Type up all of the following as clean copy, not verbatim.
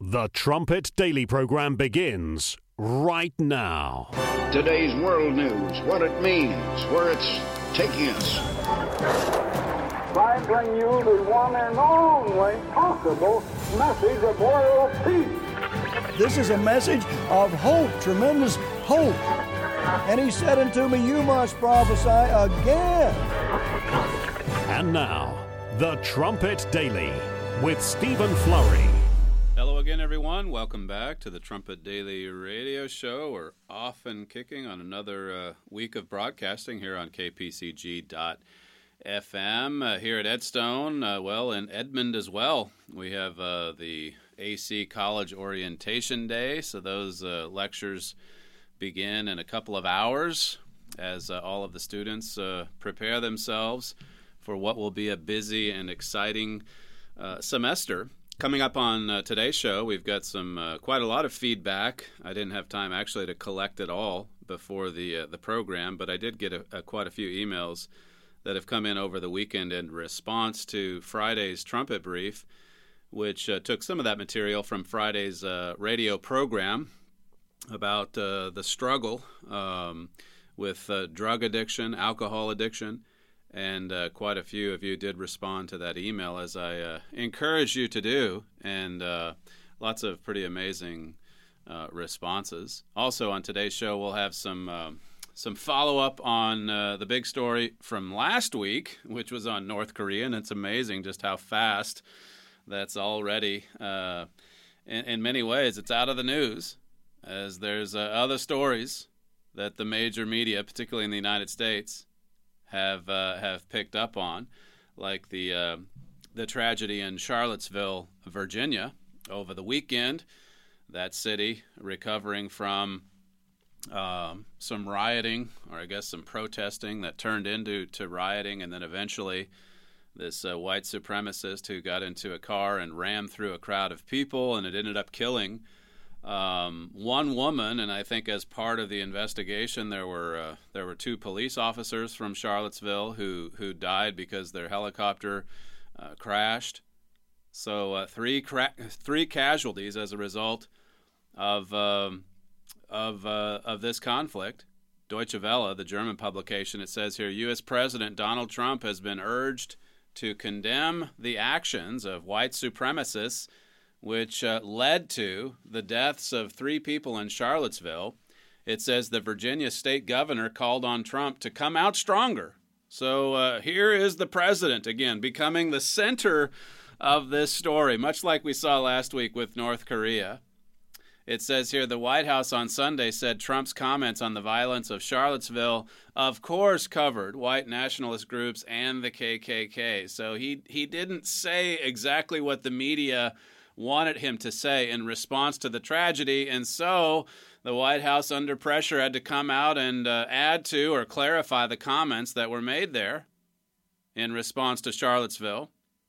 The Trumpet Daily program begins right now. Today's world news, what it means, where it's taking us. I bring you the one and only possible message of world peace. This is a message of hope, tremendous hope. And he said unto me, you must prophesy again. And now, The Trumpet Daily with Stephen Flurry. Hello again, everyone. Welcome back to the Trumpet Daily radio show. We're off and kicking on another week of broadcasting here on KPCG.FM. Here at Edstone, in Edmond as well, we have the AC College Orientation Day. So those lectures begin in a couple of hours as all of the students prepare themselves for what will be a busy and exciting semester. Coming up on today's show, we've got some quite a lot of feedback. I didn't have time actually to collect it all before the program, but I did get quite a few emails that have come in over the weekend in response to Friday's Trumpet Brief, which took some of that material from Friday's radio program about the struggle with drug addiction, alcohol addiction. And quite a few of you did respond to that email, as I encourage you to do, and lots of pretty amazing responses. Also on today's show, we'll have some follow-up on the big story from last week, which was on North Korea, and it's amazing just how fast that's already, in many ways, it's out of the news, as there's other stories that the major media, particularly in the United States, have picked up on, like the tragedy in Charlottesville, Virginia, over the weekend. That city recovering from some rioting, or I guess some protesting that turned into rioting, and then eventually this white supremacist who got into a car and rammed through a crowd of people, and it ended up killing one woman. And I think as part of the investigation, there were two police officers from Charlottesville who died because their helicopter crashed. So three casualties as a result of this conflict. Deutsche Welle, the German publication, it says here, U.S. President Donald Trump has been urged to condemn the actions of white supremacists, which led to the deaths of 3 people in Charlottesville. It says the Virginia state governor called on Trump to come out stronger. So here is the president, again, becoming the center of this story, much like we saw last week with North Korea. It says here, the White House on Sunday said Trump's comments on the violence of Charlottesville, of course, covered white nationalist groups and the KKK. So he didn't say exactly what the media wanted him to say in response to the tragedy, and so the White House, under pressure, had to come out and add to or clarify the comments that were made there in response to Charlottesville.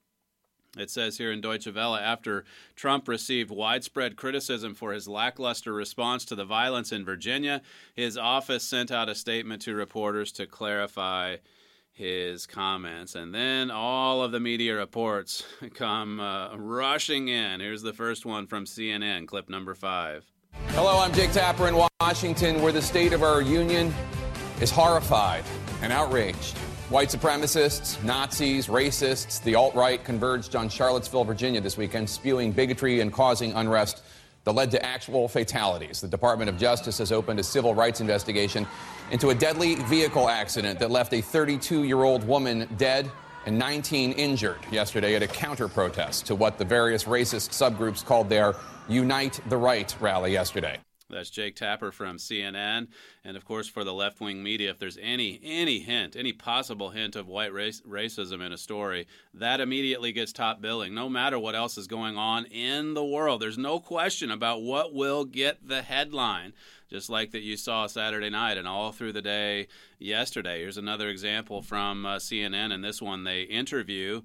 It says here in Deutsche Welle, after Trump received widespread criticism for his lackluster response to the violence in Virginia, his office sent out a statement to reporters to clarify his comments. And then all of the media reports come rushing in. Here's the first one from CNN, clip number 5. Hello, I'm Jake Tapper in Washington, where the state of our union is horrified and outraged. White supremacists, Nazis, racists, the alt-right converged on Charlottesville, Virginia this weekend, spewing bigotry and causing unrest that led to actual fatalities. The Department of Justice has opened a civil rights investigation into a deadly vehicle accident that left a 32-year-old woman dead and 19 injured yesterday at a counter-protest to what the various racist subgroups called their Unite the Right rally yesterday. That's Jake Tapper from CNN. And, of course, for the left-wing media, if there's any hint, any possible hint of white racism in a story, that immediately gets top billing, no matter what else is going on in the world. There's no question about what will get the headline, just like that you saw Saturday night and all through the day yesterday. Here's another example from CNN. In this one, they interview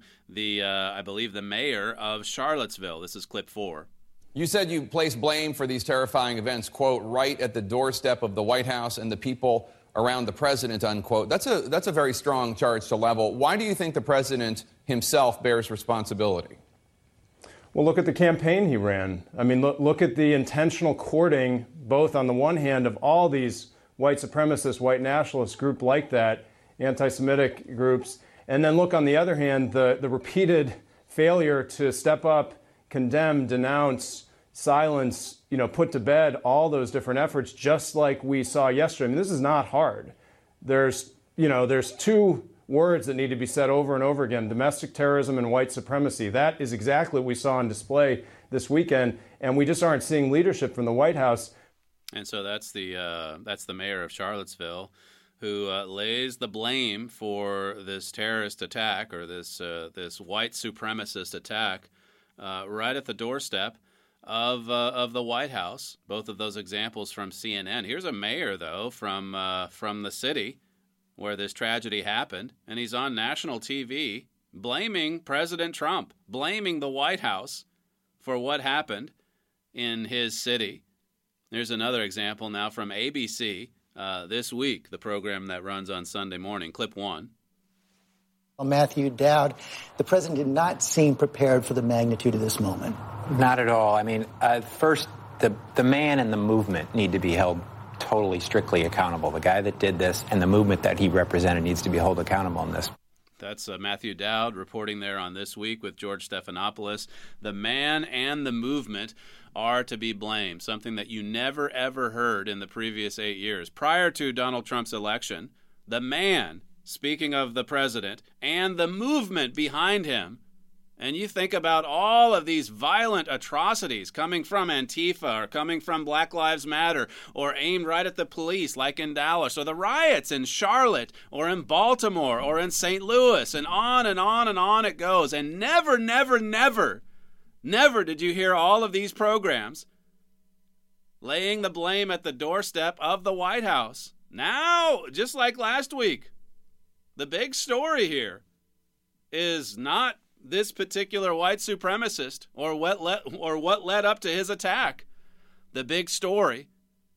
I believe, the mayor of Charlottesville. This is clip 4. You said you placed blame for these terrifying events, quote, right at the doorstep of the White House and the people around the president, unquote. That's a very strong charge to level. Why do you think the president himself bears responsibility? Well, look at the campaign he ran. I mean, look at the intentional courting, both on the one hand of all these white supremacist, white nationalist group like that, anti-Semitic groups, and then look on the other hand, the repeated failure to step up, condemn, denounce, silence, put to bed all those different efforts, just like we saw yesterday. I mean, this is not hard. There's two words that need to be said over and over again: domestic terrorism and white supremacy. That is exactly what we saw on display this weekend, and we just aren't seeing leadership from the White House. And so that's the mayor of Charlottesville, who lays the blame for this terrorist attack, or this white supremacist attack, right at the doorstep of the White House. Both of those examples from CNN. Here's a mayor, though, from the city where this tragedy happened, and he's on national TV blaming President Trump, blaming the White House for what happened in his city. There's another example now from ABC this week, the program that runs on Sunday morning, clip 1. Matthew Dowd, the president did not seem prepared for the magnitude of this moment. Not at all. I mean, first, the man and the movement need to be held totally, strictly accountable. The guy that did this and the movement that he represented needs to be held accountable in this. That's Matthew Dowd reporting there on This Week with George Stephanopoulos. The man and the movement are to be blamed, something that you never, ever heard in the previous 8 years. Prior to Donald Trump's election, the man, speaking of the president, and the movement behind him, and you think about all of these violent atrocities coming from Antifa or coming from Black Lives Matter or aimed right at the police like in Dallas, or the riots in Charlotte or in Baltimore or in St. Louis, and on and on and on it goes. And never, never, never, never did you hear all of these programs laying the blame at the doorstep of the White House. Now, just like last week, the big story here is not this particular white supremacist or what led up to his attack. The big story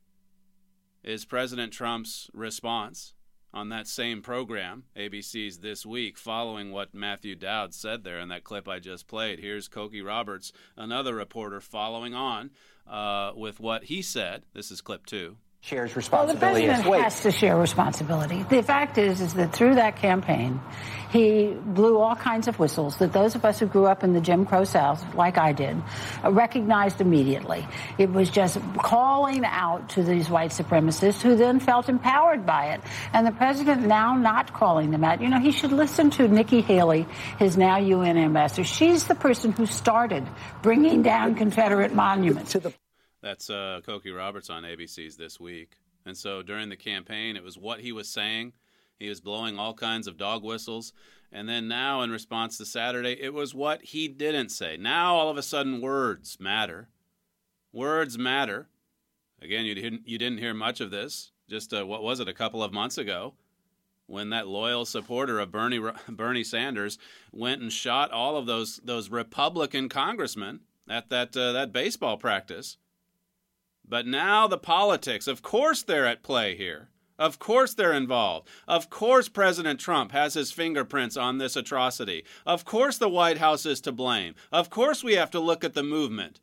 is President Trump's response on that same program, ABC's This Week, following what Matthew Dowd said there in that clip I just played. Here's Cokie Roberts, another reporter, following on with what he said. This is clip 2. Shares responsibility. Well, the president has to share responsibility. The fact is that through that campaign, he blew all kinds of whistles that those of us who grew up in the Jim Crow South, like I did, recognized immediately. It was just calling out to these white supremacists who then felt empowered by it. And the president now not calling them out. He should listen to Nikki Haley, his now UN ambassador. She's the person who started bringing down Confederate monuments. That's Cokie Roberts on ABC's This Week. And so during the campaign, it was what he was saying. He was blowing all kinds of dog whistles. And then now, in response to Saturday, it was what he didn't say. Now, all of a sudden, words matter. Words matter. Again, you didn't hear much of this. Just, what was it, a couple of months ago, when that loyal supporter of Bernie Sanders went and shot all of those Republican congressmen at that baseball practice. But now the politics, of course they're at play here. Of course they're involved. Of course President Trump has his fingerprints on this atrocity. Of course the White House is to blame. Of course we have to look at the movement.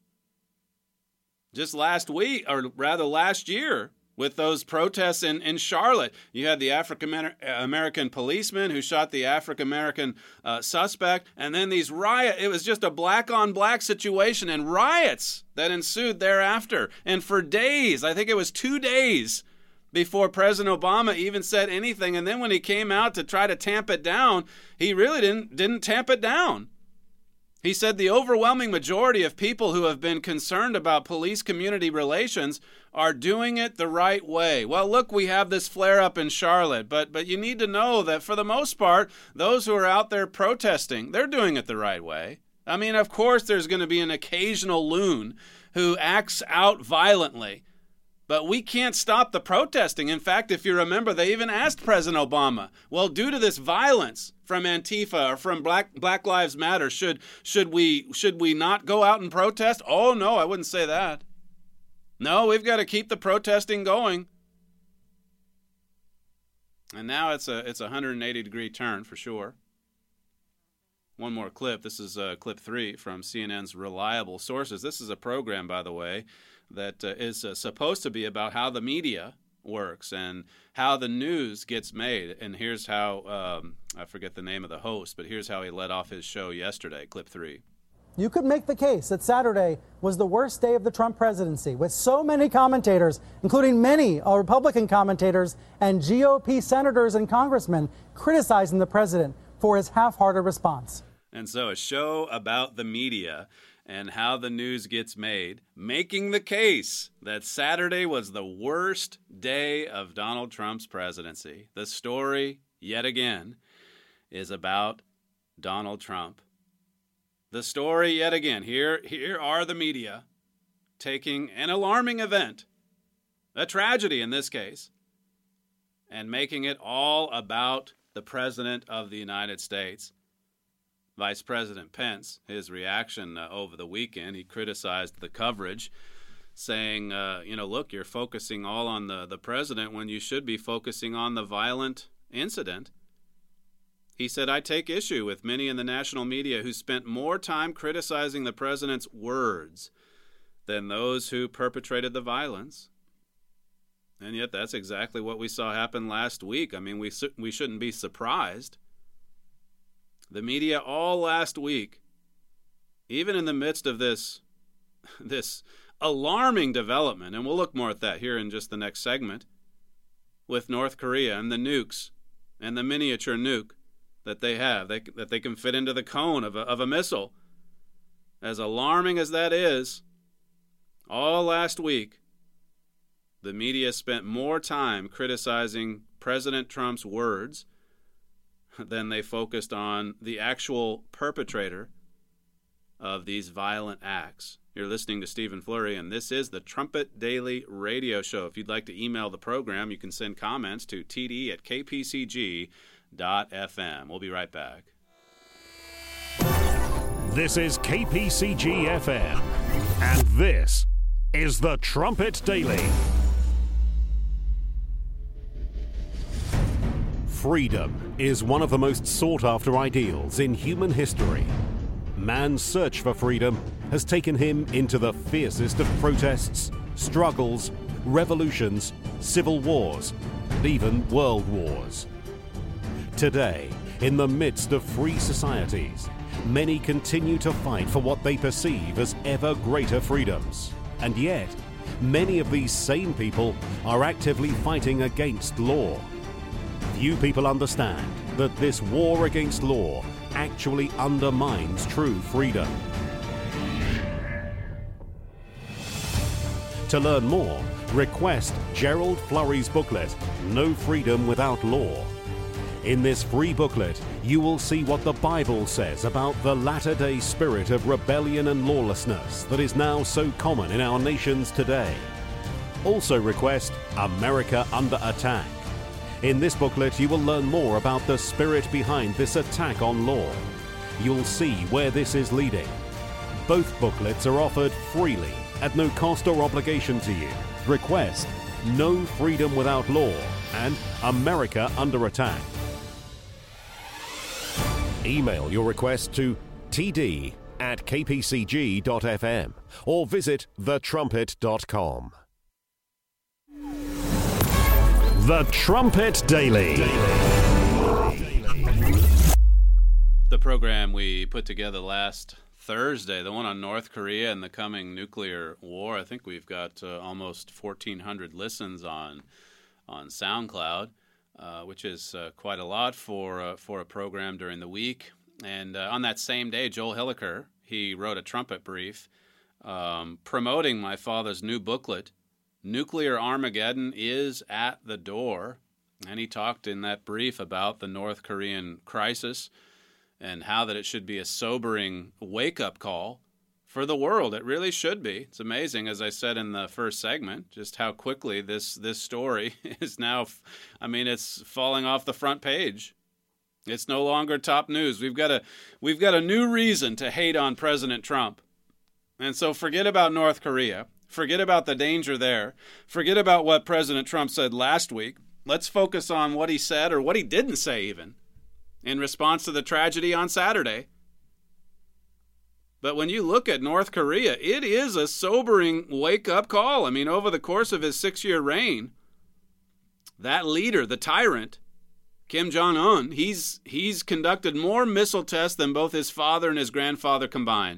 Just last week, or rather last year, with those protests in Charlotte, you had the African-American policeman who shot the African-American suspect, and then these riots. It was just a black-on-black situation and riots that ensued thereafter. And for days, I think it was 2 days, before President Obama even said anything. And then when he came out to try to tamp it down, he really didn't tamp it down. He said the overwhelming majority of people who have been concerned about police-community relations are doing it the right way. Well, look, we have this flare-up in Charlotte, but you need to know that for the most part, those who are out there protesting, they're doing it the right way. I mean, of course, there's going to be an occasional loon who acts out violently. But we can't stop the protesting. In fact, if you remember, they even asked President Obama, well, due to this violence from Antifa or from Black Lives Matter, should we not go out and protest? Oh, no, I wouldn't say that. No, we've got to keep the protesting going. And now it's a 180-degree turn for sure. one more clip. This is clip 3 from CNN's Reliable Sources. This is a program, by the way, that is supposed to be about how the media works and how the news gets made. And here's how, I forget the name of the host, but here's how he led off his show yesterday, clip 3. You could make the case that Saturday was the worst day of the Trump presidency, with so many commentators, including many Republican commentators and GOP senators and congressmen, criticizing the president for his half-hearted response. And so a show about the media and how the news gets made, making the case that Saturday was the worst day of Donald Trump's presidency. The story, yet again, is about Donald Trump. The story, yet again, here are the media taking an alarming event, a tragedy in this case, and making it all about the President of the United States. Vice President Pence, his reaction over the weekend, he criticized the coverage, saying, look, you're focusing all on the president when you should be focusing on the violent incident. He said, I take issue with many in the national media who spent more time criticizing the president's words than those who perpetrated the violence. And yet that's exactly what we saw happen last week. I mean, we shouldn't be surprised. The media all last week, even in the midst of this alarming development, and we'll look more at that here in just the next segment, with North Korea and the nukes and the miniature nuke that they have, that they can fit into the cone of a missile. As alarming as that is, all last week, the media spent more time criticizing President Trump's words than they focused on the actual perpetrator of these violent acts. You're listening to Stephen Flurry, and this is the Trumpet Daily Radio Show. If you'd like to email the program, you can send comments to td@kpcg.fm. We'll be right back. This is KPCG FM, and this is the Trumpet Daily. Freedom is one of the most sought-after ideals in human history. Man's search for freedom has taken him into the fiercest of protests, struggles, revolutions, civil wars, and even world wars. Today, in the midst of free societies, many continue to fight for what they perceive as ever greater freedoms. And yet, many of these same people are actively fighting against law. Few people understand that this war against law actually undermines true freedom. To learn more, request Gerald Flurry's booklet, No Freedom Without Law. In this free booklet, you will see what the Bible says about the latter-day spirit of rebellion and lawlessness that is now so common in our nations today. Also request America Under Attack. In this booklet, you will learn more about the spirit behind this attack on law. You'll see where this is leading. Both booklets are offered freely at no cost or obligation to you. Request No Freedom Without Law and America Under Attack. Email your request to td@kpcg.fm or visit thetrumpet.com. The Trumpet Daily. The program we put together last Thursday, the one on North Korea and the coming nuclear war, I think we've got almost 1,400 listens on SoundCloud, which is quite a lot for a program during the week. And on that same day, Joel Hilliker, he wrote a trumpet brief promoting my father's new booklet, Nuclear Armageddon is at the Door. And he talked in that brief about the North Korean crisis and how that it should be a sobering wake-up call for the world. It really should be. It's amazing, as I said in the first segment, just how quickly this story is now, it's falling off the front page. It's no longer top news. We've got a new reason to hate on President Trump. And so forget about North Korea. Forget about the danger there. Forget about what President Trump said last week. Let's focus on what he said, or what he didn't say even, in response to the tragedy on Saturday But when you look at North Korea, it is a sobering wake-up call. I mean, over the course of his 6-year reign, that leader, the tyrant, Kim Jong-un, he's conducted more missile tests than both his father and his grandfather combined.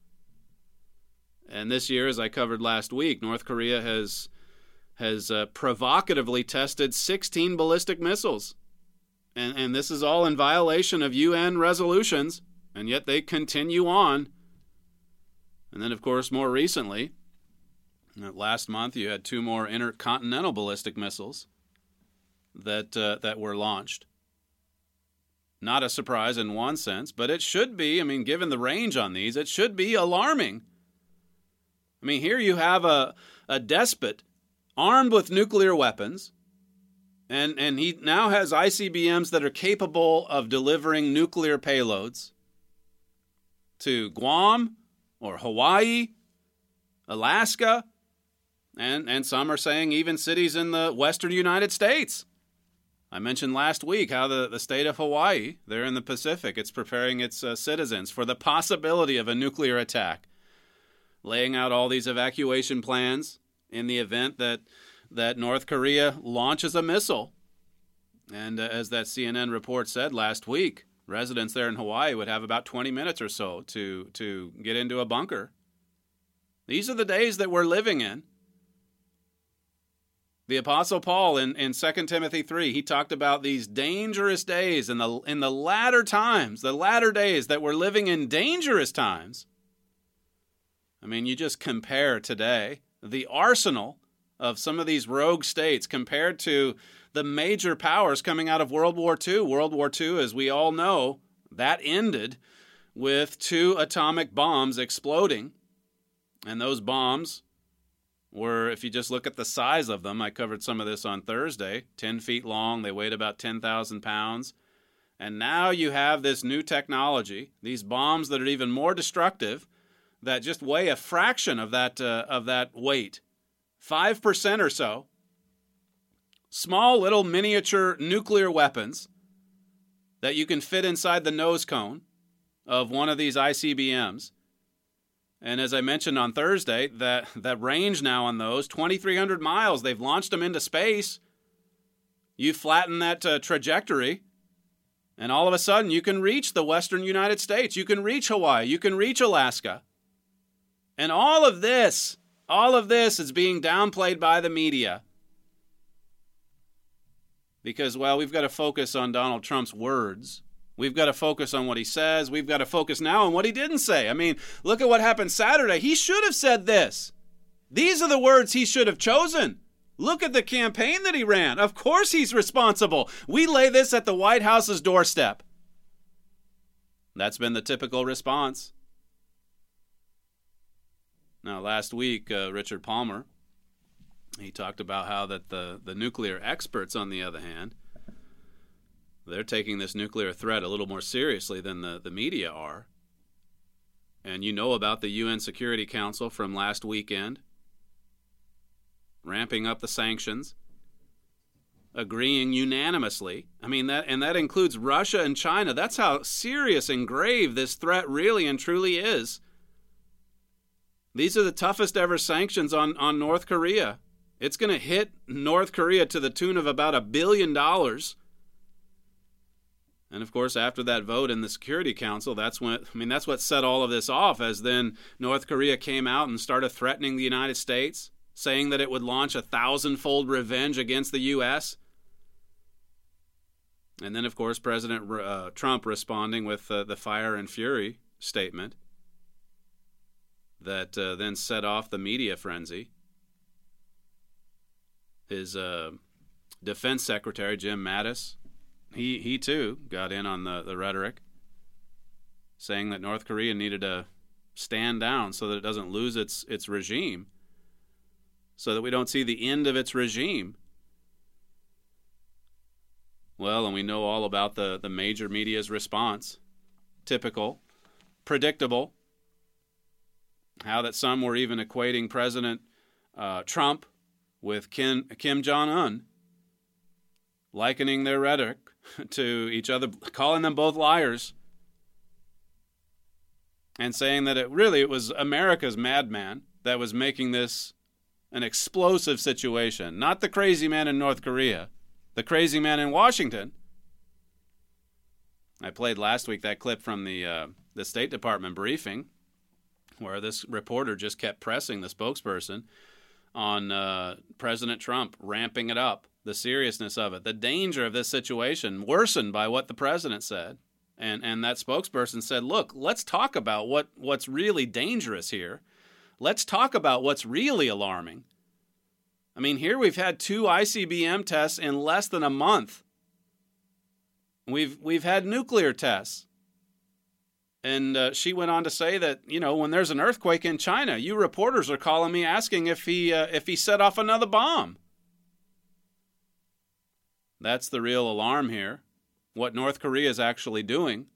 And this year, as I covered last week, North Korea has provocatively tested 16 ballistic missiles. And this is all in violation of UN resolutions, and yet they continue on. And then, of course, more recently, last month, you had 2 more intercontinental ballistic missiles that were launched. Not a surprise in one sense, but it should be, I mean, given the range on these, it should be alarming. I mean, here you have a despot armed with nuclear weapons, and he now has ICBMs that are capable of delivering nuclear payloads to Guam or Hawaii, Alaska, and some are saying even cities in the western United States. I mentioned last week how the state of Hawaii, there in the Pacific, it's preparing its citizens for the possibility of a nuclear attack, laying out all these evacuation plans in the event that North Korea launches a missile. And as that CNN report said last week, residents there in Hawaii would have about 20 minutes or so to get into a bunker. These are the days that we're living in. The Apostle Paul in 2 Timothy 3, he talked about these dangerous days in the latter times, the latter days that we're living in dangerous times. I mean, you just compare today the arsenal of some of these rogue states compared to the major powers coming out of World War II. World War II, as we all know, that ended with 2 atomic bombs exploding. And those bombs were, if you just look at the size of them, I covered some of this on Thursday, 10 feet long, they weighed about 10,000 pounds. And now you have this new technology, these bombs that are even more destructive, that just weigh a fraction of that weight, 5% or so. Small little miniature nuclear weapons that you can fit inside the nose cone of one of these ICBMs. And as I mentioned on Thursday, that range now on those, 2,300 miles, they've launched them into space. You flatten that trajectory, and all of a sudden you can reach the western United States. You can reach Hawaii. You can reach Alaska. And all of this is being downplayed by the media. Because, well, we've got to focus on Donald Trump's words. We've got to focus on what he says. We've got to focus now on what he didn't say. I mean, look at what happened Saturday. He should have said this. These are the words he should have chosen. Look at the campaign that he ran. Of course he's responsible. We lay this at the White House's doorstep. That's been the typical response. Now, last week, Richard Palmer, he talked about how that the nuclear experts, on the other hand, they're taking this nuclear threat a little more seriously than the media are. And you know about the UN Security Council from last weekend, ramping up the sanctions, agreeing unanimously. I mean, that includes Russia and China. That's how serious and grave this threat really and truly is. These are the toughest ever sanctions on North Korea. It's going to hit North Korea to the tune of about $1 billion. And of course, after that vote in the Security Council, that's what set all of this off, as then North Korea came out and started threatening the United States, saying that it would launch a 1,000-fold revenge against the U.S. And then, of course, President Trump responding with the fire and fury statement that then set off the media frenzy. His defense secretary, Jim Mattis, he too got in on the rhetoric, saying that North Korea needed to stand down so that it doesn't lose its regime, so that we don't see the end of its regime. Well, and we know all about the major media's response. Typical, predictable. How that some were even equating President Trump with Kim Jong-un, likening their rhetoric to each other, calling them both liars. and saying that it was America's madman that was making this an explosive situation, not the crazy man in North Korea, the crazy man in Washington. I played last week that clip from the State Department briefing where this reporter just kept pressing the spokesperson on President Trump, ramping it up, the seriousness of it, the danger of this situation, worsened by what the president said. And that spokesperson said, look, let's talk about what's really dangerous here. Let's talk about what's really alarming. I mean, here we've had 2 ICBM tests in less than a month. We've had nuclear tests. And she went on to say that, when there's an earthquake in China, you reporters are calling me asking if he set off another bomb. That's the real alarm here, what North Korea is actually doing.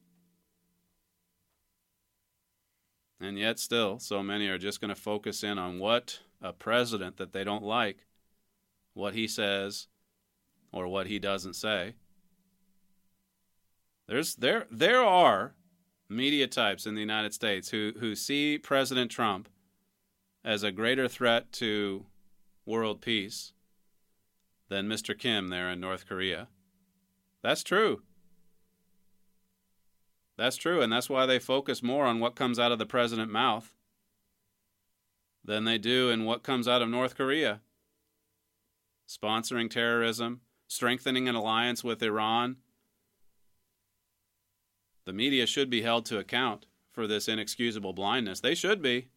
And yet still, so many are just going to focus in on what a president that they don't like, what he says or what he doesn't say. There are media types in the United States who see President Trump as a greater threat to world peace than Mr. Kim there in North Korea. That's true. That's true, and that's why they focus more on what comes out of the president's mouth than they do in what comes out of North Korea. Sponsoring terrorism, strengthening an alliance with Iran. The media should be held to account for this inexcusable blindness. They should be.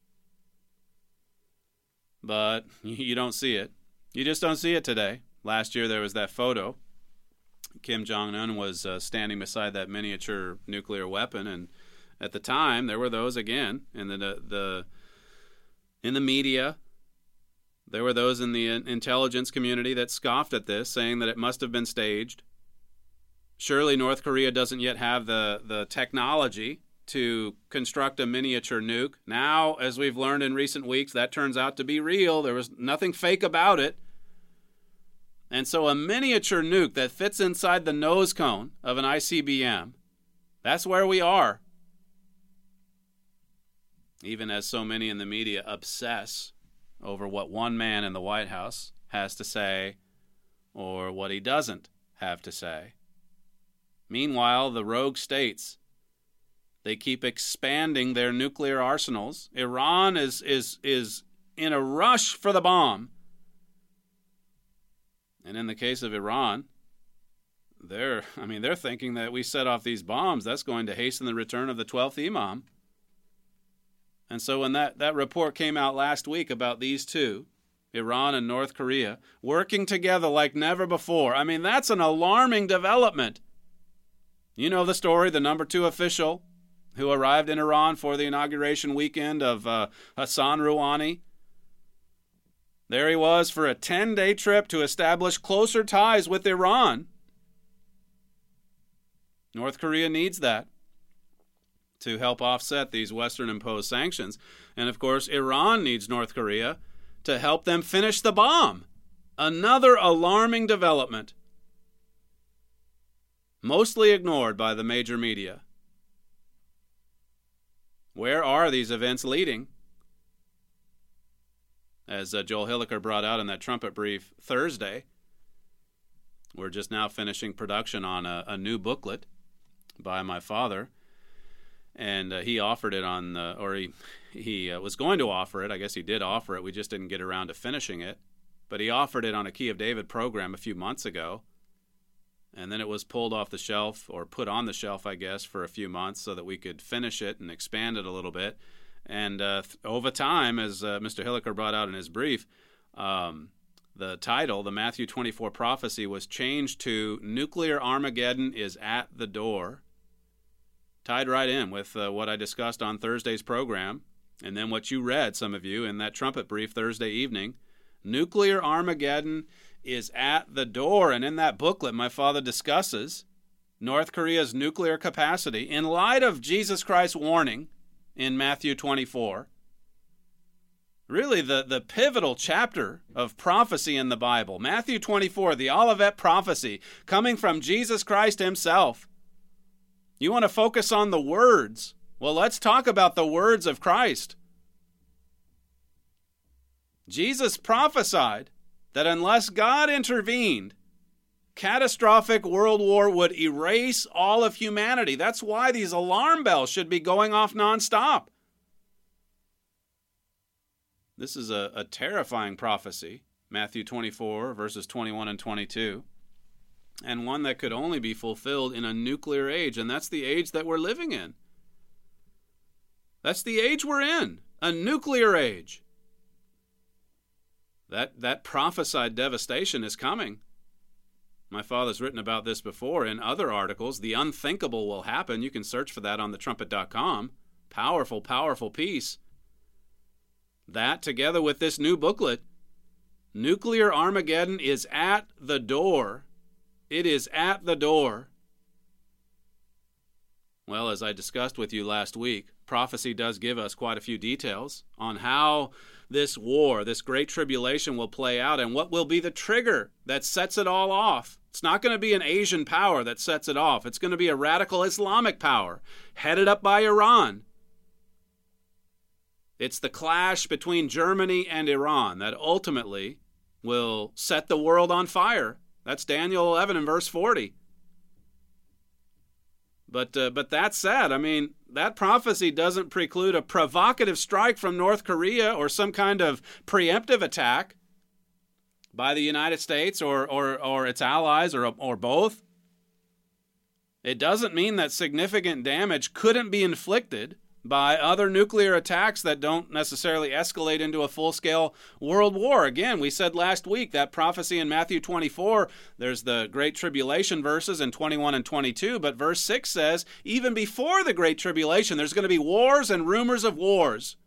But you don't see it. You just don't see it today. Last year there was that photo. Kim Jong-un was standing beside that miniature nuclear weapon, and at the time there were those again in the media. There were those in the intelligence community that scoffed at this, saying that it must have been staged. Surely North Korea doesn't yet have the technology to construct a miniature nuke. Now, as we've learned in recent weeks, that turns out to be real. There was nothing fake about it. And so a miniature nuke that fits inside the nose cone of an ICBM, that's where we are. Even as so many in the media obsess over what one man in the White House has to say or what he doesn't have to say. Meanwhile, the rogue states, they keep expanding their nuclear arsenals. Iran is in a rush for the bomb. And in the case of Iran, they're thinking that we set off these bombs, that's going to hasten the return of the 12th Imam. And so when that report came out last week about these two, Iran and North Korea, working together like never before, that's an alarming development. You know the story, the number 2 official who arrived in Iran for the inauguration weekend of Hassan Rouhani. There he was for a 10-day trip to establish closer ties with Iran. North Korea needs that to help offset these Western-imposed sanctions. And, of course, Iran needs North Korea to help them finish the bomb. Another alarming development, mostly ignored by the major media. Where are these events leading? As Joel Hilliker brought out in that trumpet brief Thursday, we're just now finishing production on a new booklet by my father, and he offered it on, he was going to offer it. I guess he did offer it. We just didn't get around to finishing it. But he offered it on a Key of David program a few months ago, and then it was pulled off the shelf, or put on the shelf, I guess, for a few months so that we could finish it and expand it a little bit. And over time, as Mr. Hilliker brought out in his brief, the title, the Matthew 24 prophecy, was changed to Nuclear Armageddon is at the Door. Tied right in with what I discussed on Thursday's program, and then what you read, some of you, in that trumpet brief Thursday evening. Nuclear Armageddon is at the door. And in that booklet, my father discusses North Korea's nuclear capacity in light of Jesus Christ's warning in Matthew 24. Really the pivotal chapter of prophecy in the Bible. Matthew 24, the Olivet prophecy, coming from Jesus Christ himself. You want to focus on the words Well, let's talk about the words of Christ. Jesus prophesied that unless God intervened, catastrophic world war would erase all of humanity. That's why these alarm bells should be going off nonstop. This is a terrifying prophecy, Matthew 24, verses 21 and 22, and one that could only be fulfilled in a nuclear age, and that's the age that we're living in. That's the age we're in, a nuclear age. That prophesied devastation is coming. My father's written about this before in other articles. The unthinkable will happen. You can search for that on thetrumpet.com. Powerful, powerful piece. That, together with this new booklet, Nuclear Armageddon is at the door. It is at the door. Well, as I discussed with you last week, prophecy does give us quite a few details on how this war, this great tribulation will play out and what will be the trigger that sets it all off. It's not going to be an Asian power that sets it off. It's going to be a radical Islamic power headed up by Iran. It's the clash between Germany and Iran that ultimately will set the world on fire. That's Daniel 11 and verse 40. But that said, I mean, that prophecy doesn't preclude a provocative strike from North Korea or some kind of preemptive attack by the United States or its allies or both. It doesn't mean that significant damage couldn't be inflicted by other nuclear attacks that don't necessarily escalate into a full-scale world war. Again, we said last week that prophecy in Matthew 24, there's the Great Tribulation verses in 21 and 22, but verse 6 says, even before the Great Tribulation, there's going to be wars and rumors of wars.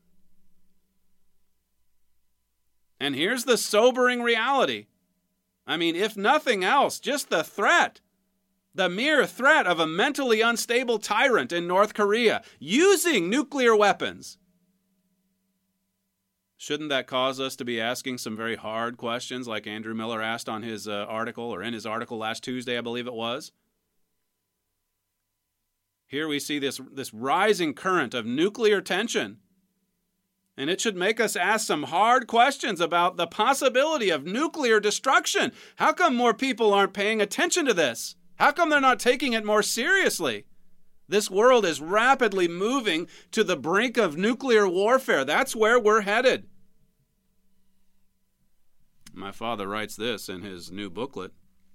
And here's the sobering reality. I mean, if nothing else, just the threat, the mere threat of a mentally unstable tyrant in North Korea using nuclear weapons. Shouldn't that cause us to be asking some very hard questions like Andrew Miller asked on his article, or in his article last Tuesday, I believe it was? Here we see this rising current of nuclear tension. And it should make us ask some hard questions about the possibility of nuclear destruction. How come more people aren't paying attention to this? How come they're not taking it more seriously? This world is rapidly moving to the brink of nuclear warfare. That's where we're headed. My father writes this in his new booklet.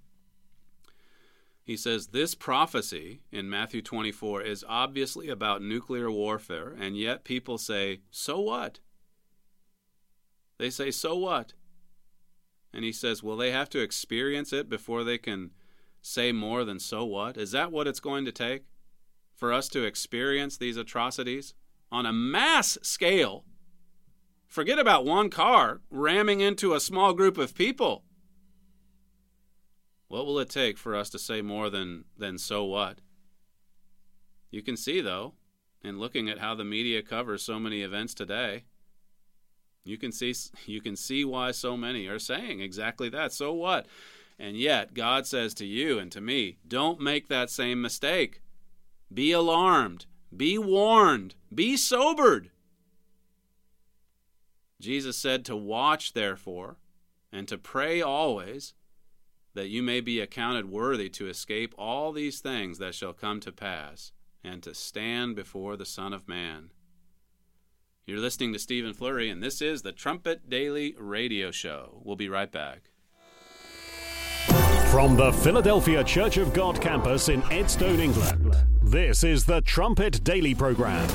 He says, this prophecy in Matthew 24 is obviously about nuclear warfare, and yet people say, so what? They say, so what? And he says, will they have to experience it before they can say more than so what? Is that what it's going to take for us to experience these atrocities on a mass scale? Forget about one car ramming into a small group of people. What will it take for us to say more than so what? You can see, though, in looking at how the media covers so many events today, you can see why so many are saying exactly that. So what? And yet, God says to you and to me, don't make that same mistake. Be alarmed. Be warned. Be sobered. Jesus said to watch, therefore, and to pray always, that you may be accounted worthy to escape all these things that shall come to pass, and to stand before the Son of Man. You're listening to Stephen Flurry, and this is the Trumpet Daily Radio Show. We'll be right back. From the Philadelphia Church of God campus in Edstone, England, this is the Trumpet Daily Program.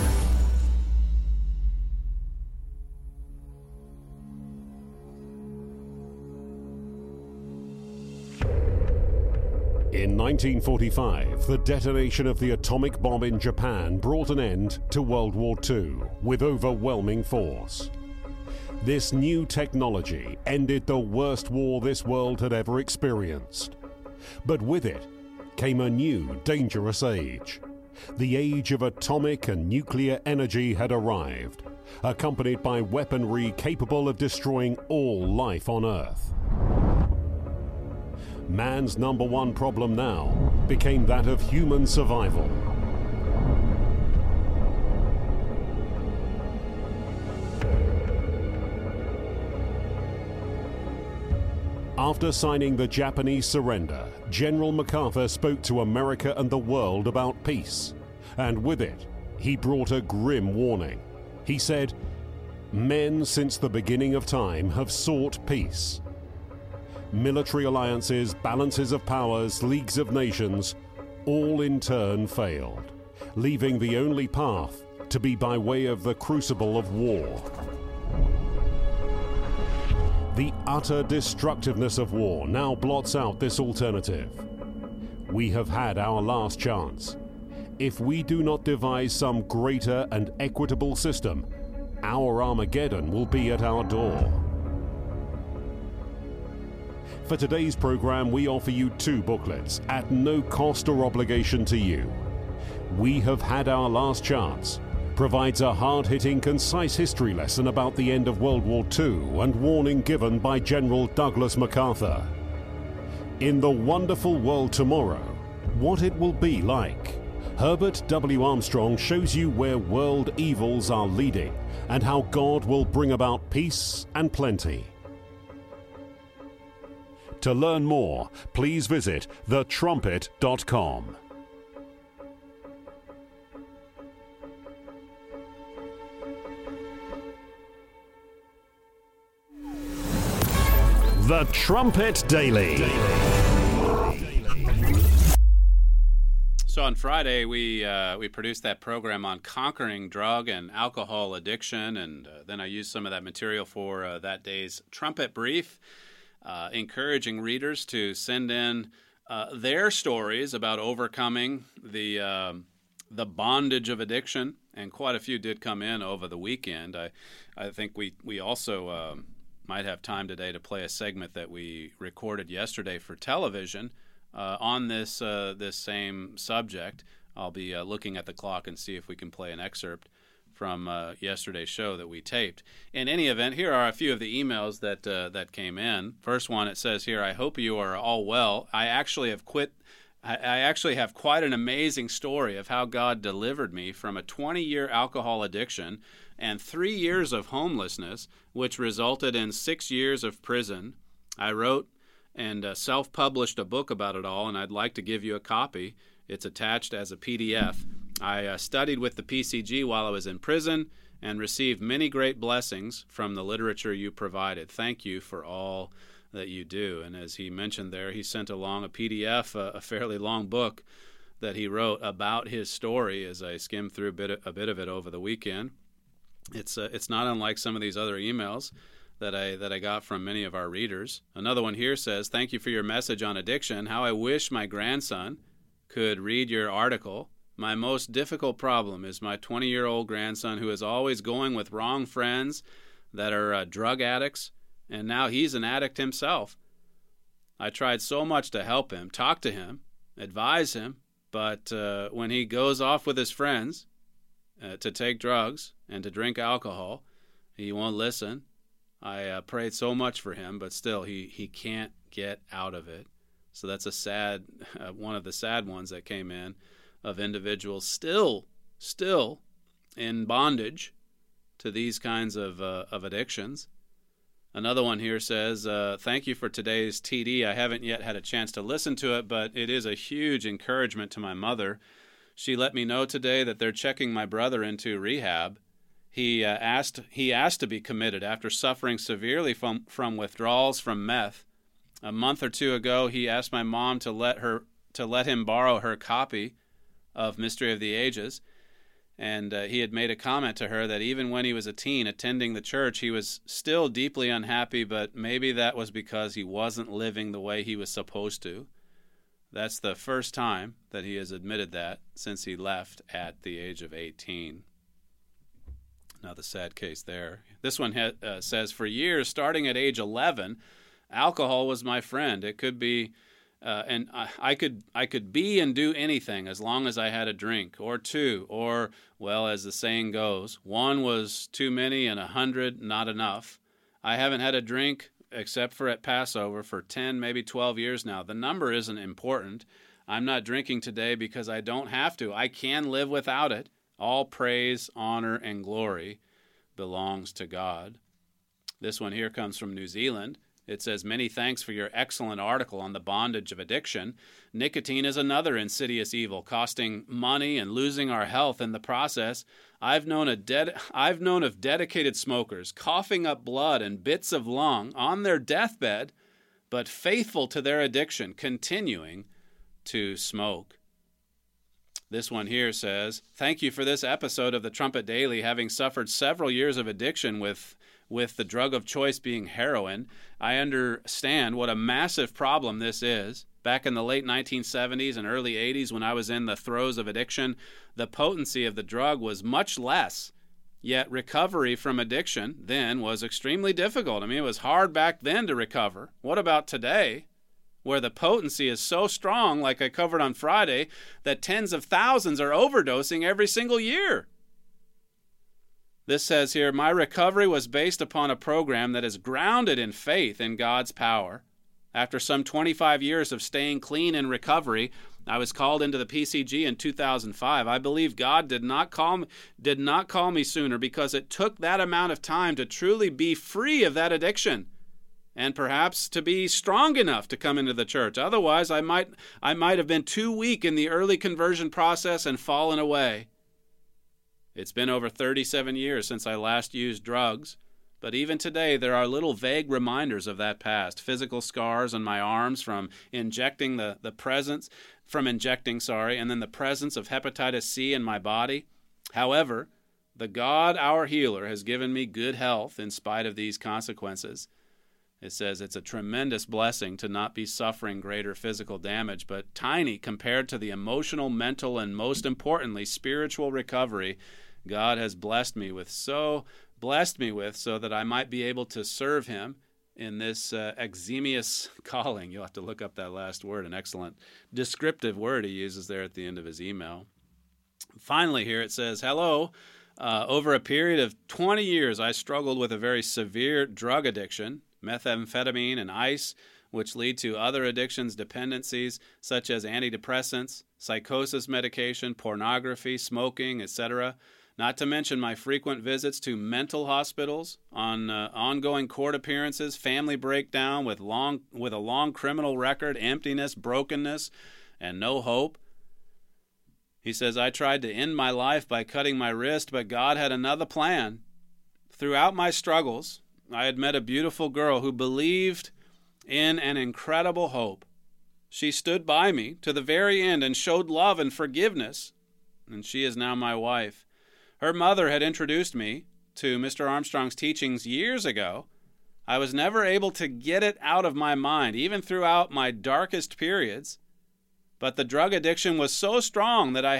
In 1945, the detonation of the atomic bomb in Japan brought an end to World War II with overwhelming force. This new technology ended the worst war this world had ever experienced. But with it came a new, dangerous age. The age of atomic and nuclear energy had arrived, accompanied by weaponry capable of destroying all life on Earth. Man's number one problem now became that of human survival. After signing the Japanese surrender, General MacArthur spoke to America and the world about peace. And with it, he brought a grim warning. He said, "Men since the beginning of time have sought peace. Military alliances, balances of powers, leagues of nations, all in turn failed, leaving the only path to be by way of the crucible of war. The utter destructiveness of war now blots out this alternative. We have had our last chance. If we do not devise some greater and equitable system, our Armageddon will be at our door." For today's program, we offer you 2 booklets at no cost or obligation to you. We Have Had Our Last Chance provides a hard-hitting, concise history lesson about the end of World War II and warning given by General Douglas MacArthur. In The Wonderful World Tomorrow, What It Will Be Like, Herbert W. Armstrong shows you where world evils are leading and how God will bring about peace and plenty. To learn more, please visit thetrumpet.com. The Trumpet Daily. So on Friday, we produced that program on conquering drug and alcohol addiction, and then I used some of that material for that day's Trumpet Brief, encouraging readers to send in their stories about overcoming the bondage of addiction, and quite a few did come in over the weekend. I think we also might have time today to play a segment that we recorded yesterday for television on this same subject. I'll be looking at the clock and see if we can play an excerpt from yesterday's show that we taped. In any event, here are a few of the emails that came in. First one, it says here, "I hope you are all well. I actually have quite an amazing story of how God delivered me from a 20-year alcohol addiction and 3 years of homelessness, which resulted in 6 years of prison. I wrote and self-published a book about it all, and I'd like to give you a copy. It's attached as a PDF. I studied with the PCG while I was in prison and received many great blessings from the literature you provided. Thank you for all that you do." And as he mentioned there, he sent along a PDF, a fairly long book that he wrote about his story as I skimmed through a bit of it over the weekend. It's not unlike some of these other emails that I got from many of our readers. Another one here says, "Thank you for your message on addiction. How I wish my grandson could read your article. My most difficult problem is my 20-year-old grandson who is always going with wrong friends that are drug addicts, and now he's an addict himself. I tried so much to help him, talk to him, advise him, but when he goes off with his friends to take drugs and to drink alcohol, he won't listen. I prayed so much for him, but still he can't get out of it." So that's a sad, one of the sad ones that came in, of individuals still in bondage to these kinds of addictions. Another one here says, "Thank you for today's TD. I haven't yet had a chance to listen to it, but it is a huge encouragement to my mother. She let me know today that they're checking my brother into rehab. He asked to be committed after suffering severely from withdrawals from meth. A month or 2 ago, he asked my mom to let him borrow her copy of Mystery of the Ages, and he had made a comment to her that even when he was a teen attending the church, he was still deeply unhappy, but maybe that was because he wasn't living the way he was supposed to. That's the first time that he has admitted that since he left at the age of 18. Another sad case there. This one says, "For years, starting at age 11, alcohol was my friend. It could be, and I could be and do anything as long as I had a drink or two, or, well, as the saying goes, one was too many and 100 not enough. I haven't had a drink except for at Passover for 10, maybe 12 years now. The number isn't important. I'm not drinking today because I don't have to. I can live without it. All praise, honor, and glory belongs to God." This one here comes from New Zealand. It says, many thanks for your excellent article on the bondage of addiction. Nicotine is another insidious evil, costing money and losing our health in the process. I've known of dedicated smokers coughing up blood and bits of lung on their deathbed, but faithful to their addiction, continuing to smoke. This one here says, thank you for this episode of the Trumpet Daily. Having suffered several years of addiction with the drug of choice being heroin, I understand what a massive problem this is. Back in the late 1970s and early 80s, when I was in the throes of addiction, the potency of the drug was much less. Yet recovery from addiction then was extremely difficult. I mean, it was hard back then to recover. What about today, where the potency is so strong, like I covered on Friday, that tens of thousands are overdosing every single year? This says here, my recovery was based upon a program that is grounded in faith in God's power. After some 25 years of staying clean in recovery, I was called into the PCG in 2005. I believe God did not call me sooner because it took that amount of time to truly be free of that addiction, and perhaps to be strong enough to come into the church. Otherwise, I might have been too weak in the early conversion process and fallen away. It's been over 37 years since I last used drugs, but even today there are little vague reminders of that past. Physical scars on my arms from injecting and then the presence of hepatitis C in my body. However, the God, our healer, has given me good health in spite of these consequences. It says it's a tremendous blessing to not be suffering greater physical damage, but tiny compared to the emotional, mental, and most importantly, spiritual recovery God has blessed me with so that I might be able to serve him in this eximious calling. You'll have to look up that last word, an excellent descriptive word he uses there at the end of his email. Finally here it says, hello. Over a period of 20 years, I struggled with a very severe drug addiction, methamphetamine and ice, which lead to other addictions, dependencies, such as antidepressants, psychosis medication, pornography, smoking, etc., not to mention my frequent visits to mental hospitals, on ongoing court appearances, family breakdown with a long criminal record, emptiness, brokenness, and no hope. He says, I tried to end my life by cutting my wrist, but God had another plan. Throughout my struggles, I had met a beautiful girl who believed in an incredible hope. She stood by me to the very end and showed love and forgiveness, and she is now my wife. Her mother had introduced me to Mr. Armstrong's teachings years ago. I was never able to get it out of my mind, even throughout my darkest periods. But the drug addiction was so strong that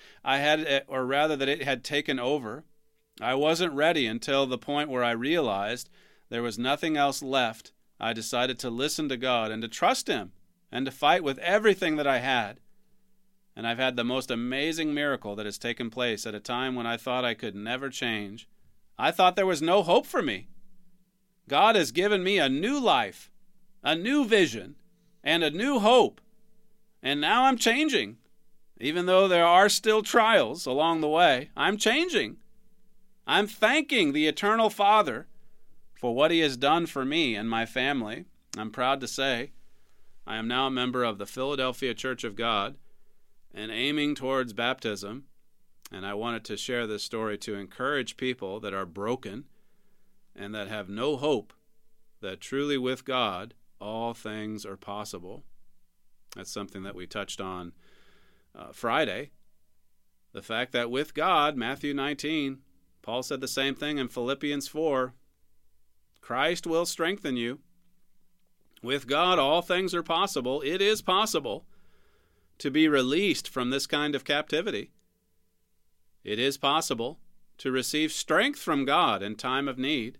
that it had taken over. I wasn't ready until the point where I realized there was nothing else left. I decided to listen to God and to trust him and to fight with everything that I had. And I've had the most amazing miracle that has taken place at a time when I thought I could never change. I thought there was no hope for me. God has given me a new life, a new vision, and a new hope. And now I'm changing. Even though there are still trials along the way, I'm changing. I'm thanking the Eternal Father for what he has done for me and my family. I'm proud to say I am now a member of the Philadelphia Church of God and aiming towards baptism. And I wanted to share this story to encourage people that are broken and that have no hope, that truly with God all things are possible. That's something that we touched on Friday. The fact that with God, Matthew 19, Paul said the same thing in Philippians 4. Christ will strengthen you. With God, all things are possible. It is possible to be released from this kind of captivity. It is possible to receive strength from God in time of need.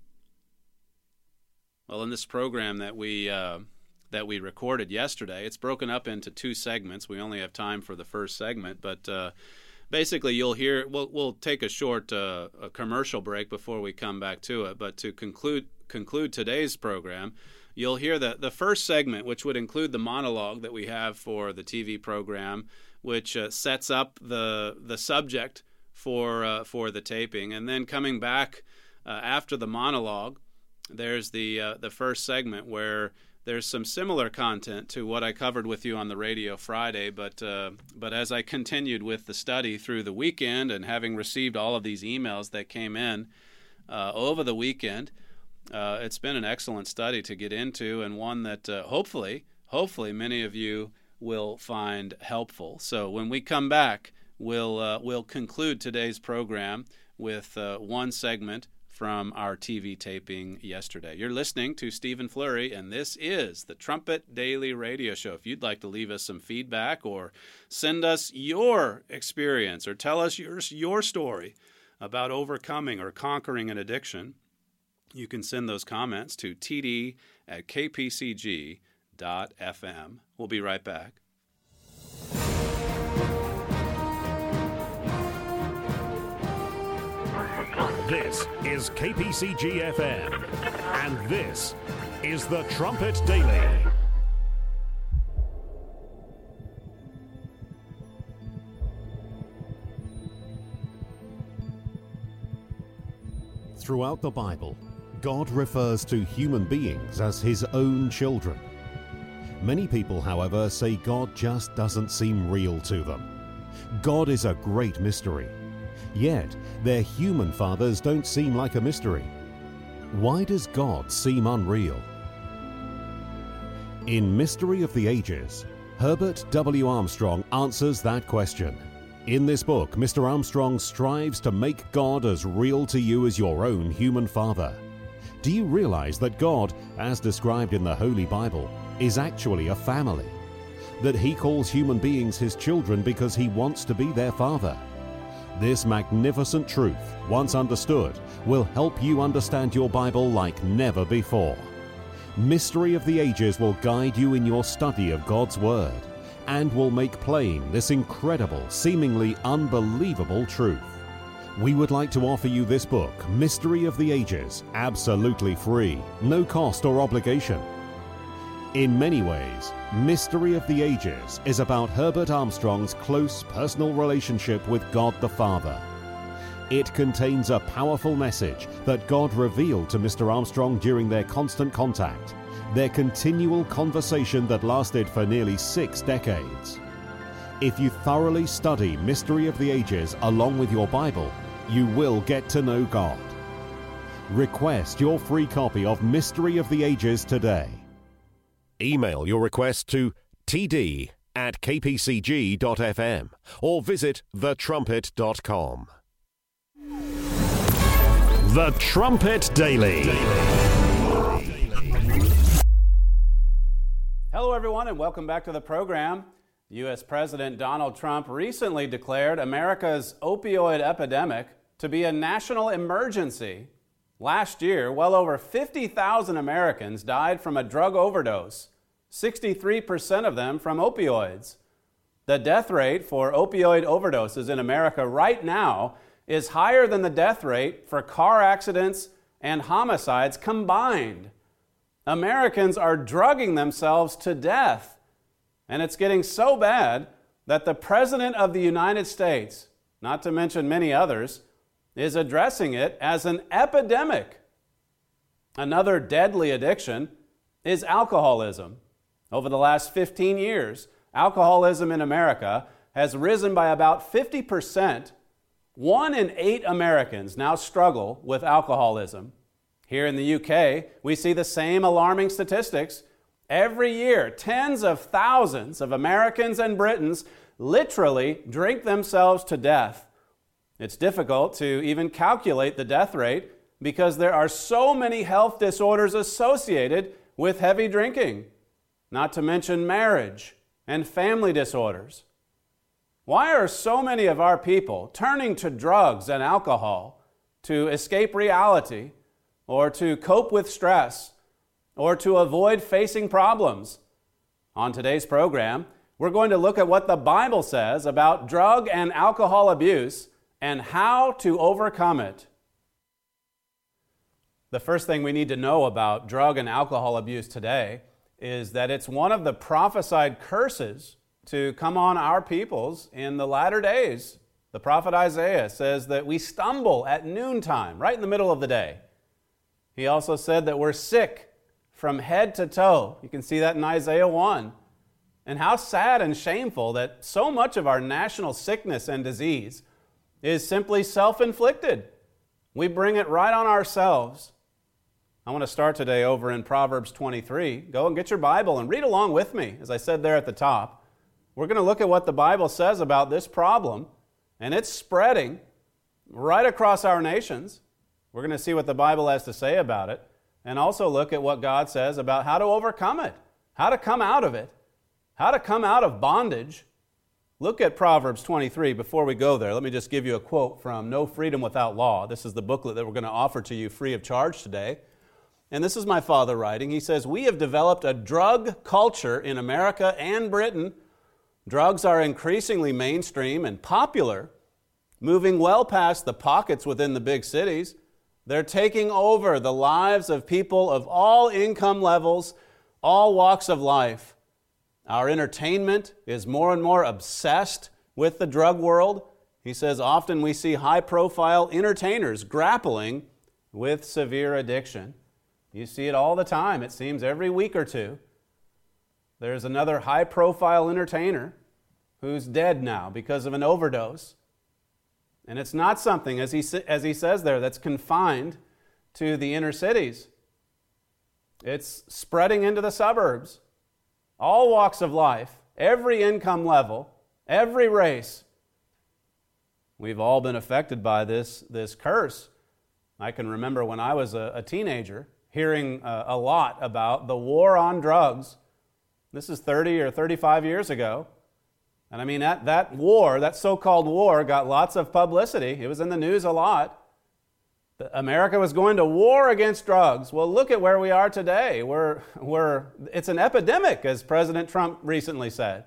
Well, in this program that we recorded yesterday, it's broken up into two segments. We only have time for the first segment, but basically you'll hear, we'll take a short a commercial break before we come back to it, but to conclude today's program, you'll hear the first segment, which would include the monologue that we have for the TV program, which sets up the subject for the taping. And then coming back after the monologue, there's the first segment where there's some similar content to what I covered with you on the radio Friday, but as I continued with the study through the weekend and having received all of these emails that came in over the weekend, it's been an excellent study to get into, and one that hopefully many of you will find helpful. So when we come back, we'll conclude today's program with one segment from our TV taping yesterday. You're listening to Stephen Flurry, and this is the Trumpet Daily Radio Show. If you'd like to leave us some feedback or send us your experience or tell us your story about overcoming or conquering an addiction, you can send those comments to td@kpcg.fm. We'll be right back. This is KPCG-FM, and this is the Trumpet Daily. Throughout the Bible, God refers to human beings as his own children. Many people, however, say God just doesn't seem real to them. God is a great mystery. Yet, their human fathers don't seem like a mystery. Why does God seem unreal? In Mystery of the Ages, Herbert W. Armstrong answers that question. In this book, Mr. Armstrong strives to make God as real to you as your own human father. Do you realize that God, as described in the Holy Bible, is actually a family? That he calls human beings his children because he wants to be their father? This magnificent truth, once understood, will help you understand your Bible like never before. Mystery of the Ages will guide you in your study of God's Word and will make plain this incredible, seemingly unbelievable truth. We would like to offer you this book, Mystery of the Ages, absolutely free, no cost or obligation. In many ways, Mystery of the Ages is about Herbert Armstrong's close personal relationship with God the Father. It contains a powerful message that God revealed to Mr. Armstrong during their constant contact, their continual conversation that lasted for nearly 6 decades. If you thoroughly study Mystery of the Ages along with your Bible, you will get to know God. Request your free copy of Mystery of the Ages today. Email your request to td@kpcg.fm or visit thetrumpet.com. The Trumpet Daily. Hello, everyone, and welcome back to the program. U.S. President Donald Trump recently declared America's opioid epidemic to be a national emergency. Last year, well over 50,000 Americans died from a drug overdose, 63% of them from opioids. The death rate for opioid overdoses in America right now is higher than the death rate for car accidents and homicides combined. Americans are drugging themselves to death, and it's getting so bad that the President of the United States, not to mention many others, is addressing it as an epidemic. Another deadly addiction is alcoholism. Over the last 15 years, alcoholism in America has risen by about 50%. 1 in 8 Americans now struggle with alcoholism. Here in the UK, we see the same alarming statistics. Every year, tens of thousands of Americans and Britons literally drink themselves to death. It's difficult to even calculate the death rate because there are so many health disorders associated with heavy drinking, not to mention marriage and family disorders. Why are so many of our people turning to drugs and alcohol to escape reality or to cope with stress or to avoid facing problems? On today's program, we're going to look at what the Bible says about drug and alcohol abuse and how to overcome it. The first thing we need to know about drug and alcohol abuse today is that it's one of the prophesied curses to come on our peoples in the latter days. The prophet Isaiah says that we stumble at noontime, right in the middle of the day. He also said that we're sick from head to toe. You can see that in Isaiah 1. And how sad and shameful that so much of our national sickness and disease is simply self-inflicted. We bring it right on ourselves. I want to start today over in Proverbs 23. Go and get your Bible and read along with me, as I said there at the top. We're going to look at what the Bible says about this problem, and it's spreading right across our nations. We're going to see what the Bible has to say about it, and also look at what God says about how to overcome it, how to come out of it, how to come out of bondage. Look at Proverbs 23. Before we go there, let me just give you a quote from No Freedom Without Law. This is the booklet that we're going to offer to you free of charge today. And this is my father writing. He says, "We have developed a drug culture in America and Britain. Drugs are increasingly mainstream and popular, moving well past the pockets within the big cities. They're taking over the lives of people of all income levels, all walks of life. Our entertainment is more and more obsessed with the drug world." He says, "Often we see high-profile entertainers grappling with severe addiction." You see it all the time. It seems every week or two. There's another high-profile entertainer who's dead now because of an overdose. And it's not something, as he says there, that's confined to the inner cities. It's spreading into the suburbs. All walks of life, every income level, every race. We've all been affected by this curse. I can remember when I was a teenager hearing a lot about the war on drugs. This is 30 or 35 years ago. And I mean, that war, that so-called war, got lots of publicity. It was in the news a lot. America was going to war against drugs. Well, look at where we are today. It's an epidemic, as President Trump recently said.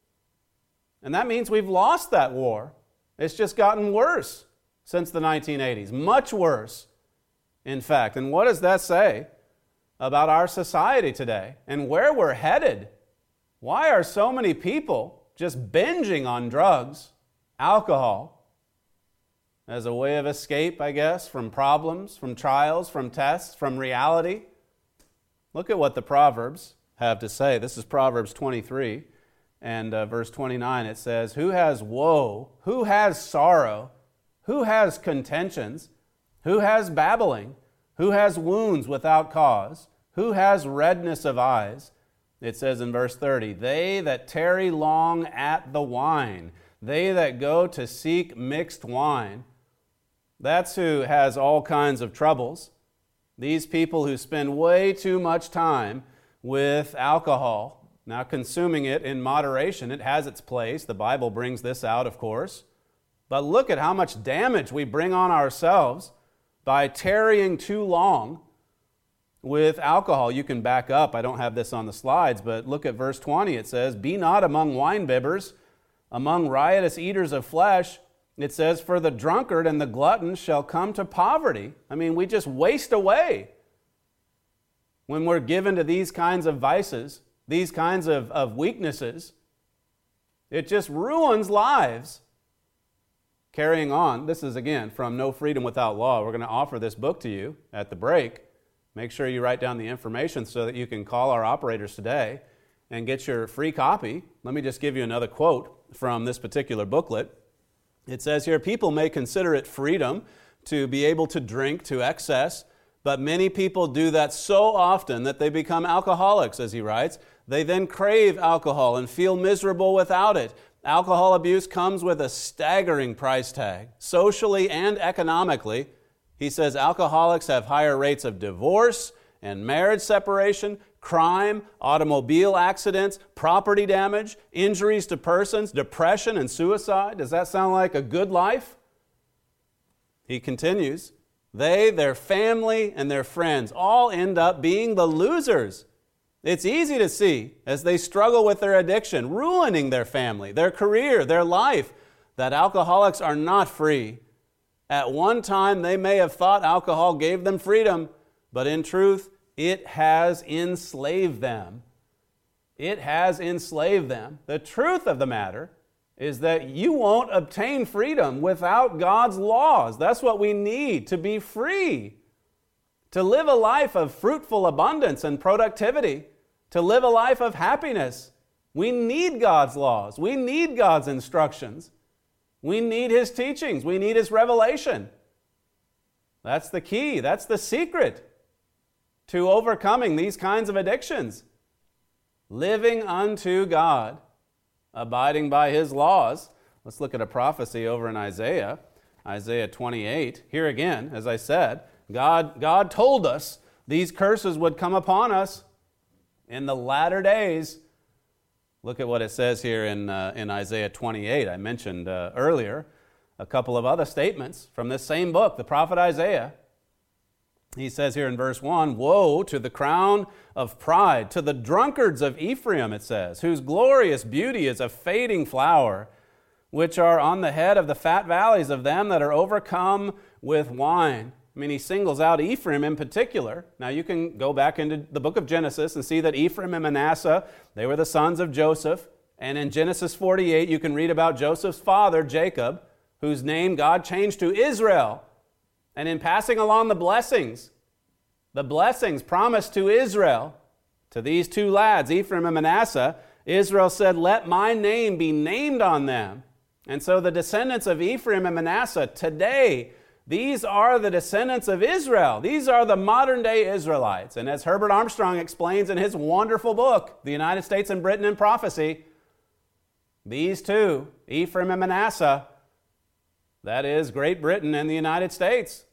And that means we've lost that war. It's just gotten worse since the 1980s. Much worse, in fact. And what does that say about our society today and where we're headed? Why are so many people just binging on drugs, alcohol, as a way of escape, I guess, from problems, from trials, from tests, from reality? Look at what the Proverbs have to say. This is Proverbs 23 and verse 29. It says, "Who has woe? Who has sorrow? Who has contentions? Who has babbling? Who has wounds without cause? Who has redness of eyes?" It says in verse 30, "They that tarry long at the wine, they that go to seek mixed wine." That's who has all kinds of troubles. These people who spend way too much time with alcohol. Now, consuming it in moderation, it has its place. The Bible brings this out, of course. But look at how much damage we bring on ourselves by tarrying too long with alcohol. You can back up. I don't have this on the slides, but look at verse 20. It says, "Be not among winebibbers, among riotous eaters of flesh." It says, "For the drunkard and the glutton shall come to poverty." I mean, we just waste away when we're given to these kinds of vices, these kinds of weaknesses. It just ruins lives. Carrying on, this is again from No Freedom Without Law. We're going to offer this book to you at the break. Make sure you write down the information so that you can call our operators today and get your free copy. Let me just give you another quote from this particular booklet. It says here, "People may consider it freedom to be able to drink to excess, but many people do that so often that they become alcoholics," as he writes. "They then crave alcohol and feel miserable without it. Alcohol abuse comes with a staggering price tag, socially and economically." He says alcoholics have higher rates of divorce and marriage separation, crime, automobile accidents, property damage, injuries to persons, depression, and suicide. Does that sound like a good life? He continues, "They, their family, and their friends all end up being the losers. It's easy to see as they struggle with their addiction, ruining their family, their career, their life, that alcoholics are not free. At one time, they may have thought alcohol gave them freedom, but in truth, it has enslaved them. It has enslaved them. The truth of the matter is that you won't obtain freedom without God's laws. That's what we need to be free. to live a life of fruitful abundance and productivity, to live a life of happiness. We need God's laws. We need God's instructions. We need His teachings. We need His revelation. That's the key. That's the secret to overcoming these kinds of addictions. Living unto God, abiding by His laws. Let's look at a prophecy over in Isaiah 28. Here again, as I said, God told us these curses would come upon us in the latter days. Look at what it says here in Isaiah 28. I mentioned earlier a couple of other statements from this same book, the prophet Isaiah. He says here in verse 1, "Woe to the crown of pride, to the drunkards of Ephraim," it says, "whose glorious beauty is a fading flower, which are on the head of the fat valleys of them that are overcome with wine." I mean, he singles out Ephraim in particular. Now, you can go back into the book of Genesis and see that Ephraim and Manasseh, they were the sons of Joseph. And in Genesis 48, you can read about Joseph's father, Jacob, whose name God changed to Israel. And in passing along the blessings promised to Israel, to these two lads, Ephraim and Manasseh, Israel said, "Let my name be named on them." And so the descendants of Ephraim and Manasseh today, these are the descendants of Israel. These are the modern day Israelites. And as Herbert Armstrong explains in his wonderful book, The United States and Britain in Prophecy, these two, Ephraim and Manasseh, that is Great Britain and the United States.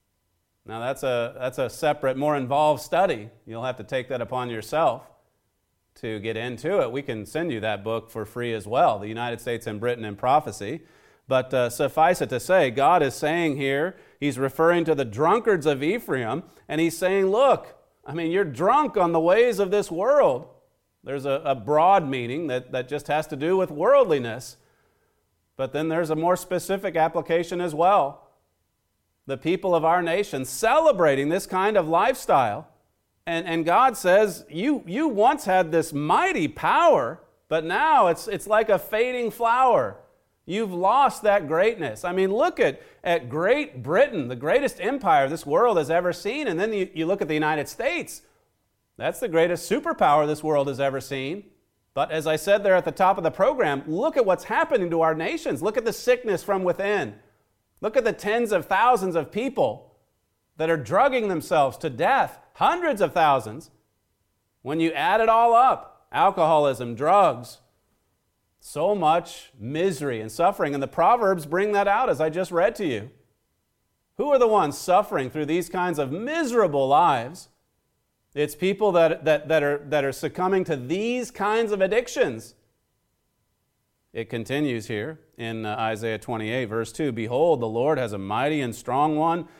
Now that's a separate, more involved study. You'll have to take that upon yourself to get into it. We can send you that book for free as well, The United States and Britain in Prophecy. But suffice it to say, God is saying here, He's referring to the drunkards of Ephraim, and He's saying, look, I mean, you're drunk on the ways of this world. There's a broad meaning that just has to do with worldliness. But then there's a more specific application as well. The people of our nation celebrating this kind of lifestyle. And God says, you once had this mighty power, but now it's like a fading flower. You've lost that greatness. I mean, look at Great Britain, the greatest empire this world has ever seen. And then you look at the United States. That's the greatest superpower this world has ever seen. But as I said there at the top of the program, look at what's happening to our nations. Look at the sickness from within. Look at the tens of thousands of people that are drugging themselves to death. Hundreds of thousands. When you add it all up, alcoholism, drugs, so much misery and suffering. And the Proverbs bring that out, as I just read to you. Who are the ones suffering through these kinds of miserable lives? It's people that are succumbing to these kinds of addictions. It continues here in Isaiah 28, verse 2. "Behold, the Lord has a mighty and strong one,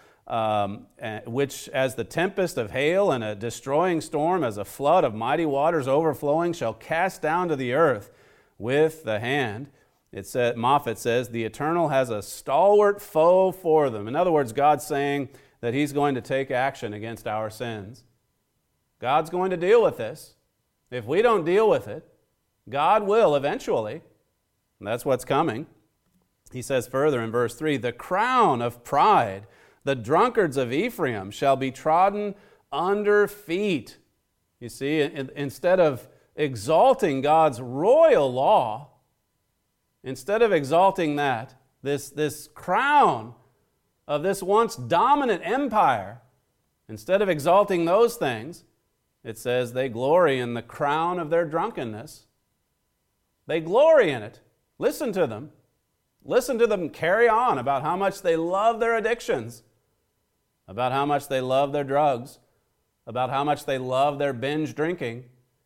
which as the tempest of hail and a destroying storm, as a flood of mighty waters overflowing, shall cast down to the earth with the hand." Moffat says, "The Eternal has a stalwart foe for them." In other words, God's saying that He's going to take action against our sins. God's going to deal with this. If we don't deal with it, God will eventually. And that's what's coming. He says further in verse 3, "The crown of pride, the drunkards of Ephraim, shall be trodden under feet." You see, instead of exalting God's royal law, instead of exalting that, this crown of this once dominant empire, instead of exalting those things, it says they glory in the crown of their drunkenness. They glory in it. Listen to them. Listen to them carry on about how much they love their addictions, about how much they love their drugs, about how much they love their binge drinking.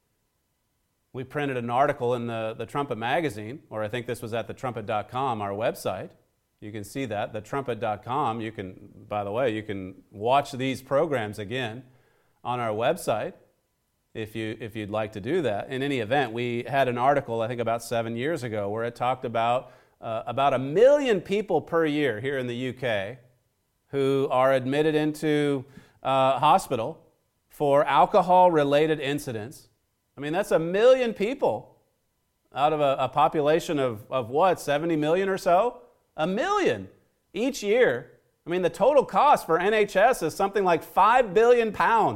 We printed an article in the Trumpet magazine, or I think this was at thetrumpet.com, our website. You can see that, thetrumpet.com. You can watch these programs again on our website if you'd like to do that. In any event, we had an article, I think about 7 years ago, where it talked about 1 million people per year here in the UK who are admitted into hospital for alcohol-related incidents. I mean, that's 1 million people out of a population of what, 70 million or so? 1 million each year I mean, the total cost for NHS is something like £5 billion.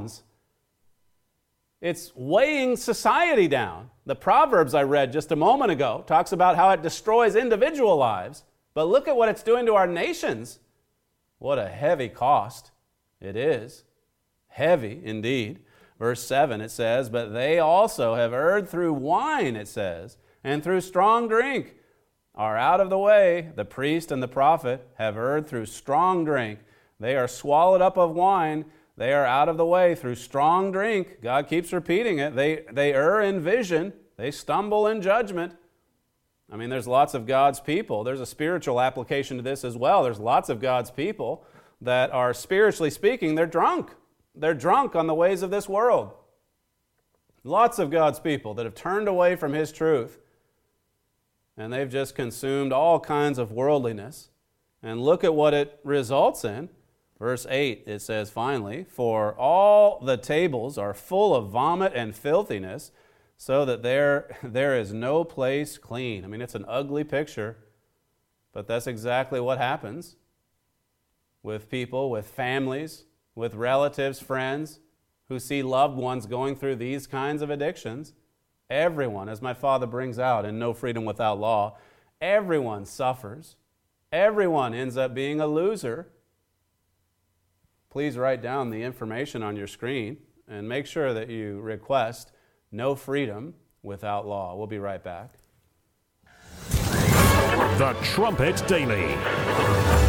It's weighing society down. The Proverbs I read just a moment ago talks about how it destroys individual lives. But look at what it's doing to our nations. What a heavy cost it is. Heavy indeed. Verse 7, it says, but they also have erred through wine, it says, and through strong drink are out of the way. The priest and the prophet have erred through strong drink. They are swallowed up of wine. They are out of the way through strong drink. God keeps repeating it. They err in vision. They stumble in judgment. I mean, there's lots of God's people. There's a spiritual application to this as well. There's lots of God's people that are, spiritually speaking, they're drunk. They're drunk on the ways of this world. Lots of God's people that have turned away from His truth, and they've just consumed all kinds of worldliness. And look at what it results in. Verse 8, it says, finally, for all the tables are full of vomit and filthiness, so that there is no place clean. I mean, it's an ugly picture, but that's exactly what happens with people, with families, with relatives, friends, who see loved ones going through these kinds of addictions. Everyone, as my father brings out in No Freedom Without Law, everyone suffers. Everyone ends up being a loser. Please write down the information on your screen and make sure that you request No Freedom Without Law. We'll be right back. The Trumpet Daily.